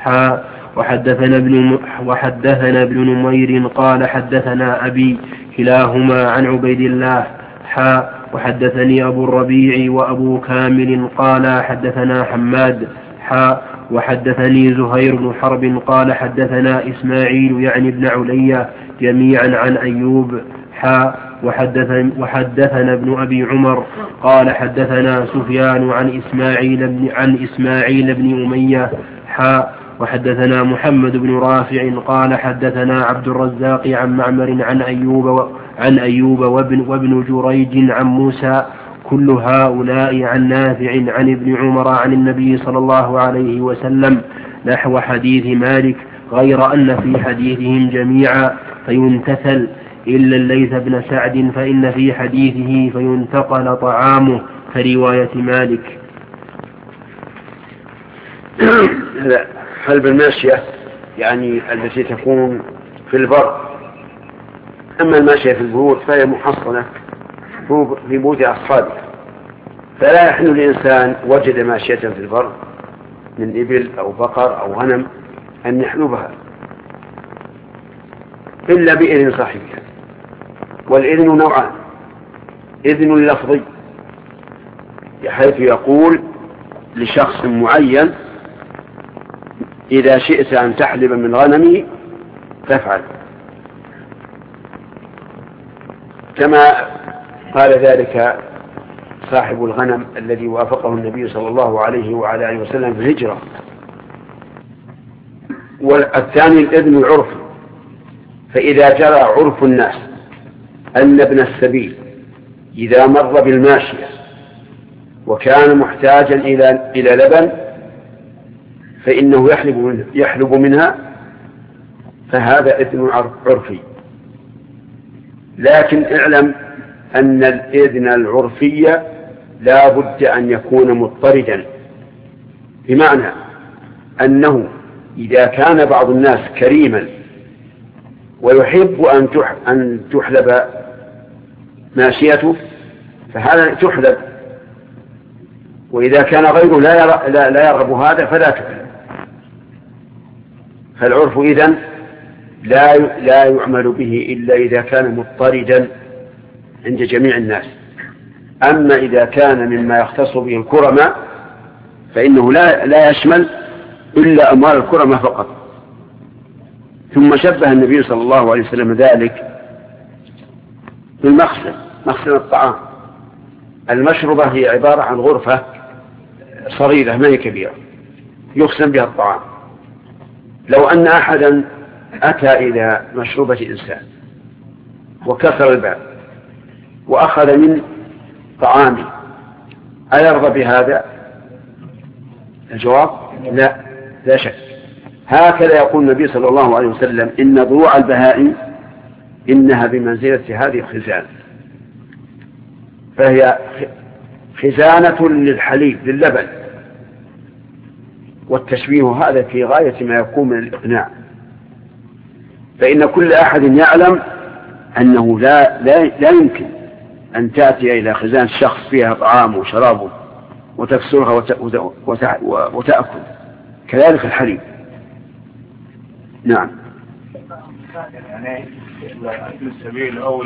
وحدثنا ابن نمير قال حدثنا أبي كلاهما عن عبيد الله وحدثني أبو الربيع وأبو كامل قال حدثنا حماد وحدثني زهير بن حرب قال حدثنا إسماعيل يعني ابن علي جميعا عن أيوب وحدثنا ابن أبي عمر قال حدثنا سفيان عن إسماعيل بن أمية وحدثنا محمد بن رافع قال حدثنا عبد الرزاق عن معمر عن أيوب وابن جريج عن موسى كل هؤلاء عن نافع عن ابن عمر عن النبي صلى الله عليه وسلم نحو حديث مالك غير أن في حديثهم جميعا فينتثل إلا الليث بن سعد فإن في حديثه فينتقل طعامه كرواية مالك. هل بالماشية يعني التي تكون في البر، أما الماشية في البيوت فهي محصنة في بيوت أصحابها، فلا يحل الإنسان وجد ماشية في البر من إبل أو بقر أو غنم أن يحلبها إلا بإذن صاحبها، والإذن نوعان: إذن لفظي بحيث يقول لشخص معين إذا شئت أن تحلب من غنمي تفعل، كما قال ذلك صاحب الغنم الذي وافقه النبي صلى الله عليه وعلى آله وسلم في الهجرة. والثاني الإذن العرفي، فإذا جرى عرف الناس أن ابن السبيل إذا مر بالماشية وكان محتاجا إلى لبن فإنه يحلب منها، فهذا إذن عرفي. لكن اعلم أن الإذن العرفي لا بد أن يكون مضطردا، بمعنى أنه إذا كان بعض الناس كريما ويحب أن تحلب ماشيته فهذا تحلب، وإذا كان غيره لا يرغب هذا فلا تحلب. فالعرف إذن لا يعمل به إلا إذا كان مضطردا عند جميع الناس. أما إذا كان مما يختص به الكرماء فإنه لا يشمل إلا أموال الكرماء فقط. ثم شبه النبي صلى الله عليه وسلم ذلك بالمخزن، مخزن الطعام. المشربة هي عبارة عن غرفة صغيرة ما هي كبيرة يخزن بها الطعام. لو أن أحدا أتى إلى مشروبة إنسان وكسر الباب وأخذ من طعامه أيرضى بهذا؟ الجواب لا شك. هكذا يقول النبي صلى الله عليه وسلم: إن ضروع البهائم إنها بمنزلة هذه الخزانة، فهي خزانة للحليب للبن. والتشبيه هذا في غاية ما يكون من الإقناع، فإن كل أحد يعلم أنه لا يمكن أن تأتي إلى خزانة شخص فيها طعام وشراب وتكسرها وتأكل، كذلك الحليب. نعم. يعني السبيل أو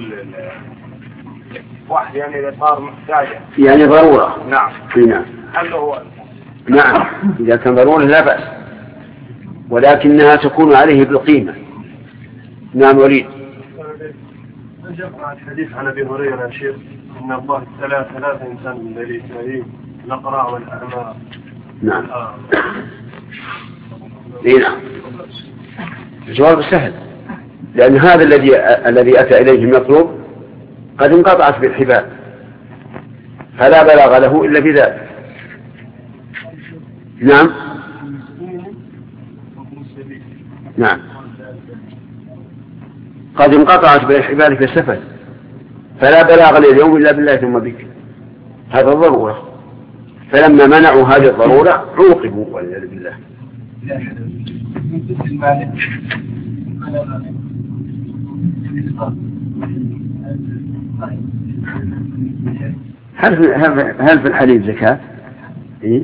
واحد يعني إذا صار محتاجة يعني ضرورة. نعم. نعم. هل هو نعم إذا كان ضرورة لا بأس، ولكنها تكون عليه بالقيمة. نعم. وليد. نجمع الحديث عن أبي هريرة يا شيخ إن الله ثلاثة إنسان من بني إسرائيل الأقرع والأعمى. نعم. نعم. الجواب سهل، لأن هذا الذي أتى إليه المطلوب قد انقطعت بالحبال فلا بلاغ له إلا بذلك. نعم. نعم. قد انقطعت بالحبال في السفر فلا بلاغ اليوم إلا بالله ثم بك، هذا الضرورة. فلما منعوا هذه الضرورة عوقبوا والعياذ بالله. هل في الحليب زكاة؟ إيه؟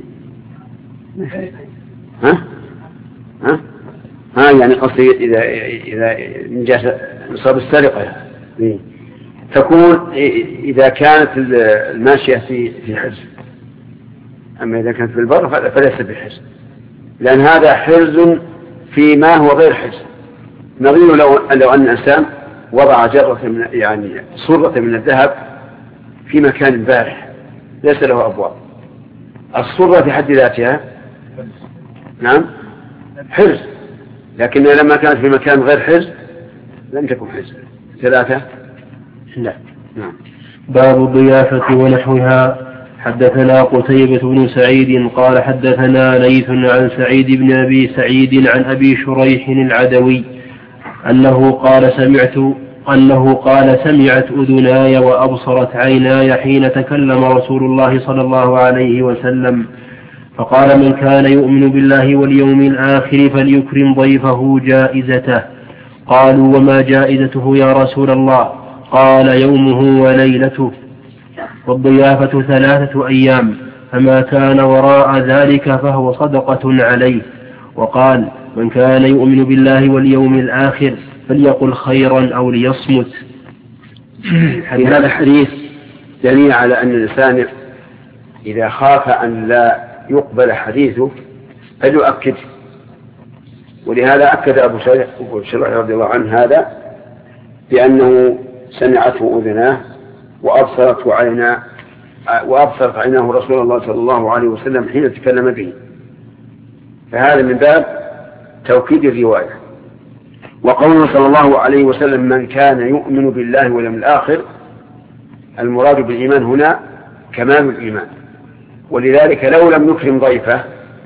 يعني قصدي إذا نجاز نصاب السرقة إيه؟ تكون إذا كانت الماشية في حرز، أما إذا كانت في البر فليس بحرز، لأن هذا حرز فيما هو غير حرز. نظير لو أن الإنسان وضع جرة يعني صرة من الذهب في مكان بارح ليس له أبواب، الصرة في حد ذاتها نعم حرز، لكن لما كانت في مكان غير حرز لم تكن حرز. 3 لا. نعم. باب الضيافة ونحوها. حدثنا قتيبة بن سعيد قال حدثنا ليث عن سعيد بن أبي سعيد عن أبي شريح العدوي أنه قال سمعت أذناي وأبصرت عيناي حين تكلم رسول الله صلى الله عليه وسلم فقال من كان يؤمن بالله واليوم الآخر فليكرم ضيفه جائزته. قالوا وما جائزته يا رسول الله؟ قال يومه وليلته، والضيافة 3 أيام، فما كان وراء ذلك فهو صدقة عليه. وقال من كان يؤمن بالله واليوم الآخر فليقل خيرا أو ليصمت. في هذا الحديث دليل على أن الإنسان إذا خاف أن لا يقبل حديثه فليؤكد، ولهذا أكد أبو شريح رضي الله عنه هذا بأنه سمعته أذناه وأبصرت عيناه رسول الله صلى الله عليه وسلم حين تكلم به، فهذا من باب توكيد الرواية. وقوله صلى الله عليه وسلم من كان يؤمن بالله واليوم الآخر، المراد بالإيمان هنا كمال الإيمان، ولذلك لو لم يكرم ضيفه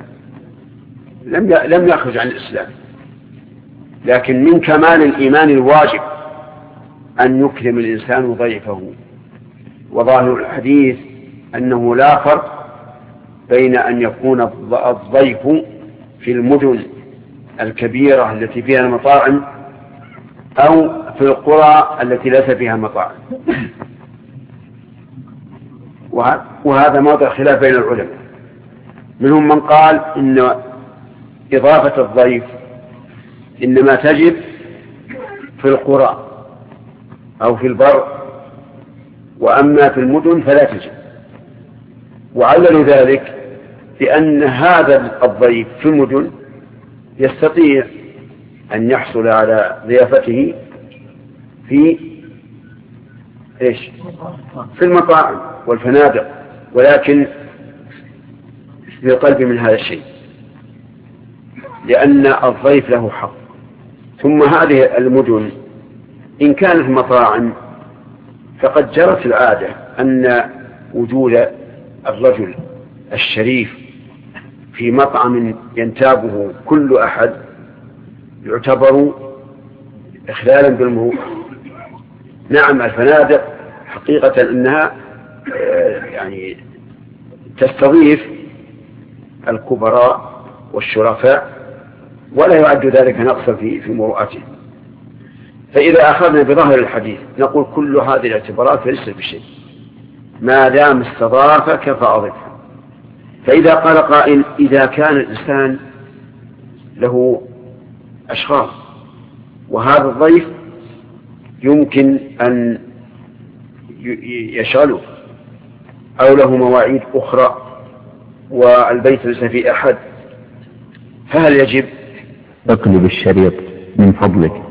لم يخرج عن الإسلام، لكن من كمال الإيمان الواجب أن يكرم الإنسان ضيفه. وظاهر الحديث أنه لا فرق بين أن يكون الضيف في المدن الكبيرة التي فيها المطاعم أو في القرى التي ليس فيها مطاعم، وهذا موضع خلاف بين العلماء. منهم من قال إن إضافة الضيف إنما تجب في القرى أو في البر، وأما في المدن فلا تجب، وعللوا ذلك بأن هذا الضيف في المدن يستطيع أن يحصل على ضيافته في المطاعم والفنادق، ولكن في قلبي من هذا الشيء، لأن الضيف له حق. ثم هذه المدن إن كانت مطاعم فقد جرت العادة أن وجود الرجل الشريف في مطعم ينتابه كل أحد يعتبر إخلالا بالمروءة. نعم الفنادق حقيقة أنها يعني تستضيف الكبراء والشرفاء ولا يعد ذلك نقصا في مروءته. فإذا أخذنا بظاهر الحديث نقول كل هذه الاعتبارات ليست بشيء ما دام استضافك فأضفه. فإذا قال قائل إذا كان الإنسان له أشخاص وهذا الضيف يمكن أن يشغله أو له مواعيد أخرى والبيت ليس فيه أحد، فهل يجب؟ اقلب الشريط من فضلك.